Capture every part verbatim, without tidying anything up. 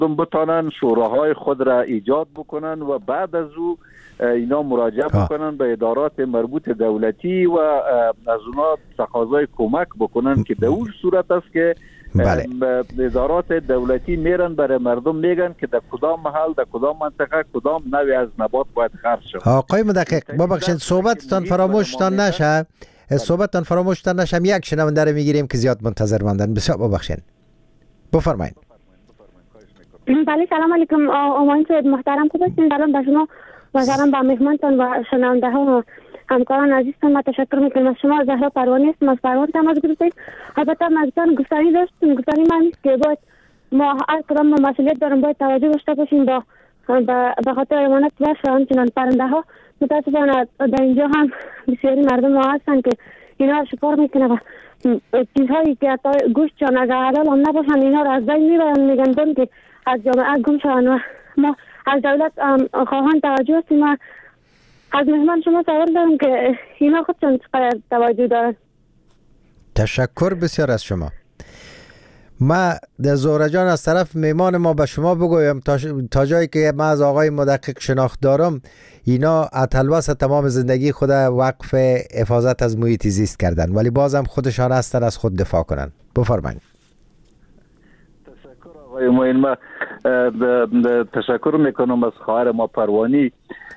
مردم بتانن شوراهای خود را ایجاد بکنن و بعد از او اینا مراجعه بکنن به ادارات مربوط دولتی و از اونا تقاضای کمک بکنن که در اون صورت است که بله. ادارات دولتی میرن برای مردم میگن که در کدام محل در کدام منطقه کدام نوع از نبات باید خرج شود. آقای مدقق ببخشید صحبتتان فراموشتان نشه صحبتتان فراموشتان نشه یک شنونده رو میگیریم که زیاد منتظر ماندن. بسیار ببخشید بفرمایید. بله سلام علیکم آقایان سید محترم، خوب هستین؟ سلام به شما و سلام به مهمانتان و شنونده ها و همکاران عزیزتان. ما تشکر میکنم از شما. زهرا پروانی هستم از پروان تماس گرفتید. البته مزیدان گفتنی داشتیم، گفتنی من که باید ما هر کدام مسئولیت داریم باید توجه داشته باشیم با به خاطر امانت و همچنان پرنده ها. متاسفانه در اینجا هم بسیاری مردم ها هستن که اینا شکار میکنه و چیزهایی که گوشتشان اگر حلال هم نباشن اینا رو از بین میبرن، میگن که از جامعه گم شوند و ما از دولت خواهان توجه هستیم و از مهمان شما سوال دارم که اینا خودشون چقدر توجه دارن. تشکر بسیار از شما. ما در زهره جان از طرف میمان ما به شما بگویم تا, تا جایی که ما از آقای مدقق شناخت دارم اینا اتلواس تمام زندگی خود وقف حفاظت از محیط زیست کردن ولی بازم خودشان هستن از خود دفاع کنن. بفرمایید. تشکر آقای معین. ما تشکر میکنم از خواهر ما پروانی.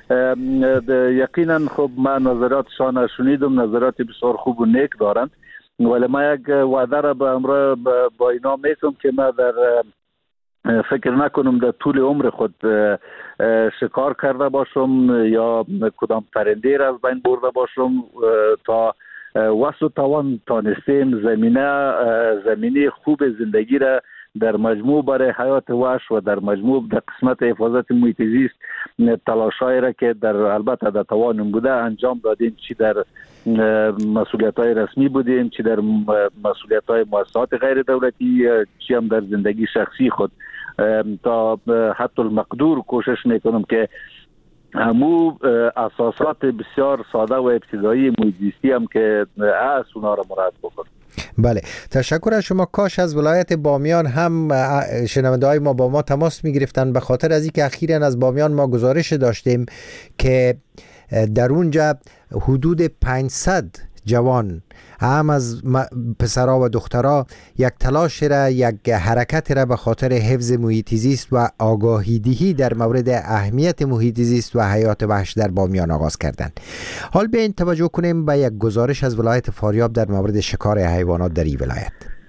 یقینا خب من نظراتشان شنیدم، نظرات بسیار خوب و نیک دارند ولی ما یک وعده را به امرا با اینا میکنم که ما در فکر نکنم در طول عمر خود شکار کرده باشم یا کدام پرنده را از بین برده باشم تا وسط توان تانستیم زمینه زمینه خوب زندگی را در مجموع برای حیات وحش و در مجموع در قسمت حفاظت محیط زیست تلاشایی را که در البته در توانم بوده انجام دادیم، چی در مسئولیت‌های رسمی بودیم، چی در مسئولیت‌های مؤسسات غیر دولتی، چی هم در زندگی شخصی خود تا حتی المقدور کوشش میکنم که همو اساسات بسیار ساده و ابتدایی محیط زیستی هم که از اونا را مراعات بکنم. بله تشکر از شما. کاش از ولایت بامیان هم شنونده های ما با ما تماس می گرفتن به خاطر از اینکه اخیراً از بامیان ما گزارش داشتیم که در اونجا حدود پانصد جوان هم از پسرها و دخترها یک تلاش را یک حرکت را به خاطر حفظ محیط زیست و آگاهی دهی در مورد اهمیت محیط زیست و حیات وحش در بامیان آغاز کردند. حال به این توجه کنیم به یک گزارش از ولایت فاریاب در مورد شکار حیوانات در این ولایت.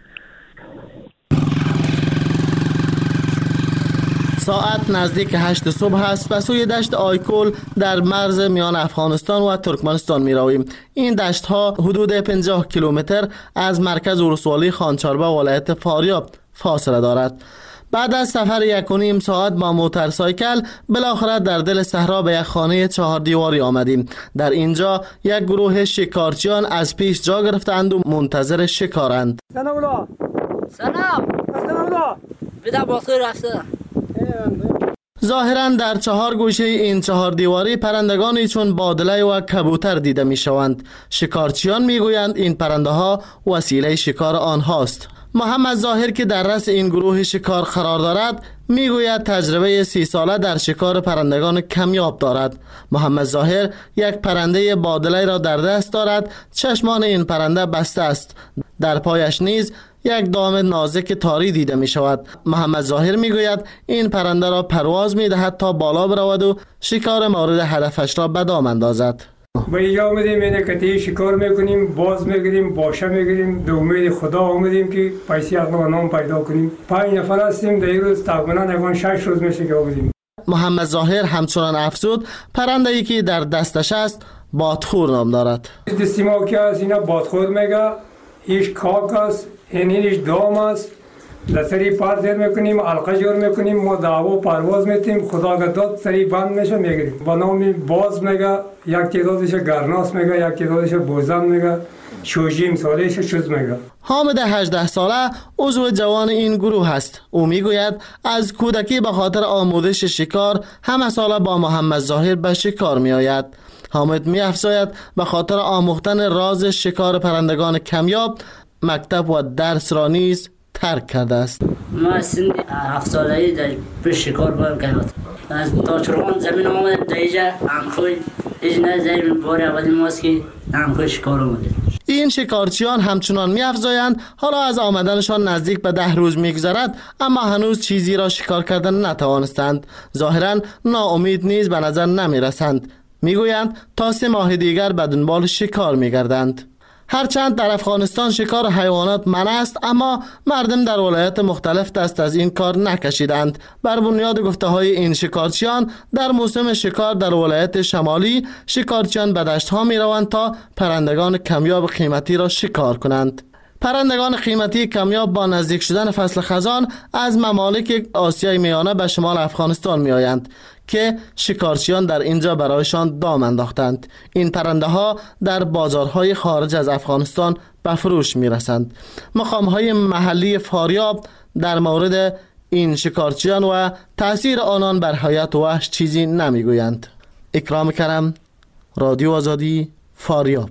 ساعت نزدیک هشت صبح است و سوی دشت آیکول در مرز میان افغانستان و ترکمنستان می رویم. این دشت ها حدود پنجاه کیلومتر از مرکز ولسوالی خانچاربه ولایت فاریاب فاصله دارد. بعد از سفر یک و نیم ساعت با موتورسایکل بالاخره در دل صحرا به یک خانه چهار دیواری آمدیم. در اینجا یک گروه شکارچیان از پیش جا گرفتند و منتظر شکارند. سلام اولا. سلام. سلام اولا. بده باخیر رفته. ظاهراً در چهار گوشه این چهار دیواری پرندگانی چون بادله و کبوتر دیده می شوند. شکارچیان می گویند این پرنده ها وسیله شکار آنهاست. محمد ظاهر که در رأس این گروه شکار قرار دارد می گوید تجربه سی ساله در شکار پرندگان کمیاب دارد. محمد ظاهر یک پرنده بادله را در دست دارد. چشمان این پرنده بسته است. در پایش نیز یک دام نازک تاری دیده می شود. محمد ظاهر می گوید این پرنده را پرواز می دهد تا بالا برود و شکار مورد هدفش را به دام اندازد. با اینجا آمدیم اینه کتی شکار میکنیم، باز میگیریم، باشه میگیریم، به امید خدا آمدیم که پیسی اقلا و نام پیدا کنیم. پنج نفر هستیم، در این روز تقریبا یکان شش روز میشه که آمدیم. محمد ظاهر همچنان افزود پرنده ای که در دستش است بادخور نام دارد. دستی ما که هست اینا بادخور میگه، ایش کاک است، این ایش دام است. لسری پار دیر میکنیم، علقه جور میکنیم، ما دعوا پرواز میتیم، خدا گداد سری بند میشه میگیریم. با نامی باز میگه، یک تعدادش گرناس میگه، یک تعدادش بوزن میگه، شوجیم سالش شوز میگه. حامد هجده ساله عضو جوان این گروه است. او میگوید از کودکی به خاطر آموزش شکار همه ساله با محمد ظاهر به شکار میآید. حامد میافزاید به خاطر آموختن راز شکار پرندگان کمیاب مکتب و درس را نیز ترک کرده است. ما سن هفت ساله‌ای در پیش شکار باید کرد. از تا چرخان زمین آمد در اینجا همخوی هیچ نه زمین بار اولی ماست که همخوی شکار آمده. این شکارچیان همچنان می‌افزایند حالا از آمدنشان نزدیک به ده روز می‌گذرد اما هنوز چیزی را شکار کردن نتوانستند. ظاهراً ناامید نیز به نظر نمی‌رسند. میگویند تا سه ماه دیگر به دنبال شکار می‌گردند. هرچند در افغانستان شکار حیوانات منع است اما مردم در ولایات مختلف دست از این کار نکشیدند. بر بنیاد گفته های این شکارچیان در موسم شکار در ولایت شمالی شکارچیان به دشت ها می روند تا پرندگان کمیاب قیمتی را شکار کنند. پرندگان قیمتی کمیاب با نزدیک شدن فصل خزان از ممالک آسیای میانه به شمال افغانستان می آیند که شکارچیان در اینجا برایشان دام انداختند. این پرنده ها در بازارهای خارج از افغانستان به فروش می رسند. مقام های محلی فاریاب در مورد این شکارچیان و تأثیر آنان بر حیات وحش چیزی نمی گویند. اکرام کرم، رادیو آزادی، فاریاب.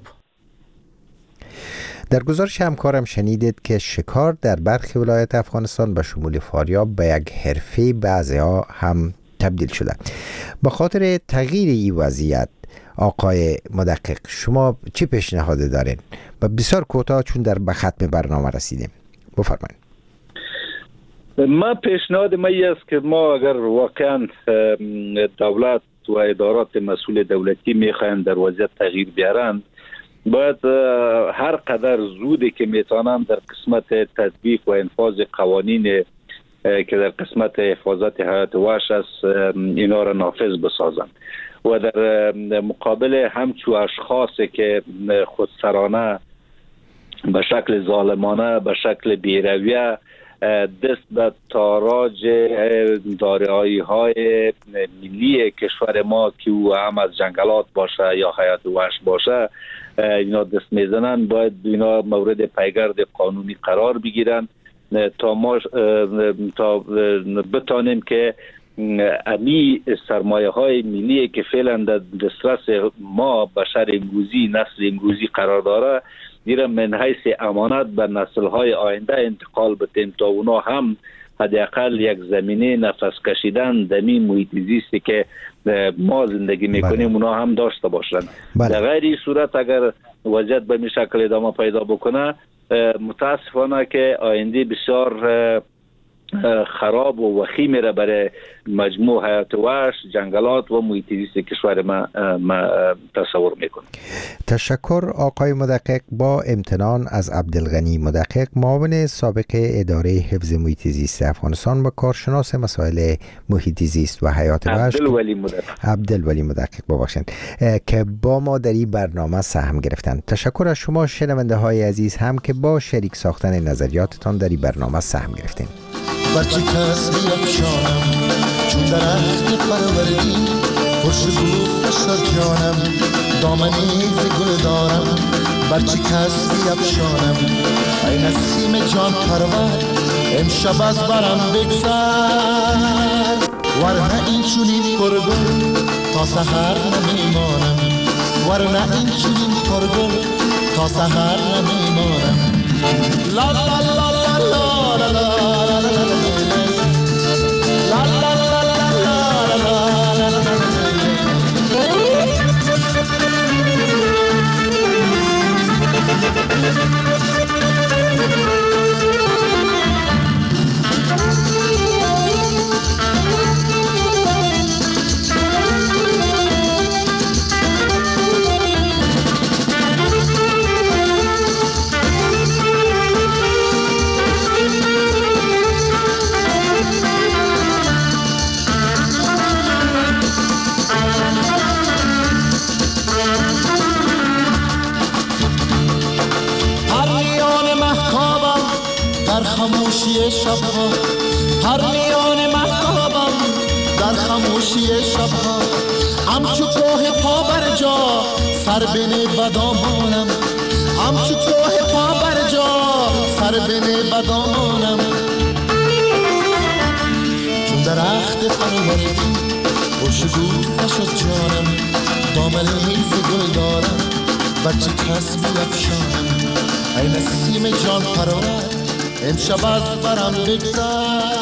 در گزارش همکارم شنیدید که شکار در برخی ولایات افغانستان به شمول فاریاب به یک حرفه بعضی‌ها هم تبدیل شده. به خاطر تغییر این وضعیت آقای مدقق شما چی پیشنهاد دارین؟ و بسیار کوتاه چون در به ختم برنامه رسیدیم بفرمایید. ما پیشنهاد ما است که ما اگر واقعا دولت و ادارات مسئول دولتی میخواین در وضعیت تغییر بیارند باید هر قدر زودی که میتونن در قسمت تطبیق و انفاذ قوانین که در قسمت حفاظت حیات وحش است اینا را نافذ بسازند و در مقابل همچو اشخاصی که خودسرانه به شکل ظالمانه به شکل بی‌رویه دست به تاراج دارایی های ملی کشور ما که او هم از جنگلات باشه یا حیات وحش باشه اینا دست میزنن باید اینا مورد پیگرد قانونی قرار بگیرن تا ما تا بتانیم که امی سرمایه های ملی که فعلا در دسترس ما بشر امروزی نسل امروزی قرار داره دیره من حیث امانت به نسل های آینده انتقال بتیم تا اونا هم حداقل یک زمینه نفس کشیدن دمی محیط زیستی که ما زندگی میکنیم اونا هم داشته باشن. در غیر این صورت اگر وضعیت به این شکل ادامه پیدا بکنه متاسفانه که آینده بسیار خراب و وخیم میره برای مجموع حیات وحش، جنگلات و محیط زیست کشور ما, ما تصور میکنم. تشکر آقای مدقق. با امتنان از عبدالغنی مدقق معاون سابق اداره حفظ محیط زیست افغانستان و کارشناس مسائل محیط زیست و حیات وحش عبدالولی مدقق عبدالولی مدقق ببخشید که با ما در این برنامه سهم گرفتند. تشکر از شما شنونده های عزیز هم که با شریک ساختن نظریاتتان در این برنامه سهم گرفتین. برچه کس بیفشانم چون درخت پروردی خوشبو فشار جانم دامنی ز گل دارم برچه کس بیفشانم ای نسیم جان پرور امشب از برم بگذر ورنه این چونین پرگل تا سحر نمیمانم ورنه این چونین پرگل تا سحر نمیمانم لا لا لا لا لا لا خاموشی شبها هر میان مهتابم در خاموشی شبها همچو کوه پا بر جا سر بنه بدامانم همچو کوه پا بر جا سر بنه بدامانم چون درخت فروردی خوشبو فشد جانم دامنه ز گل دارم بچه کس بیفشانم ای نسیم جان پرور امشب از برم بگذر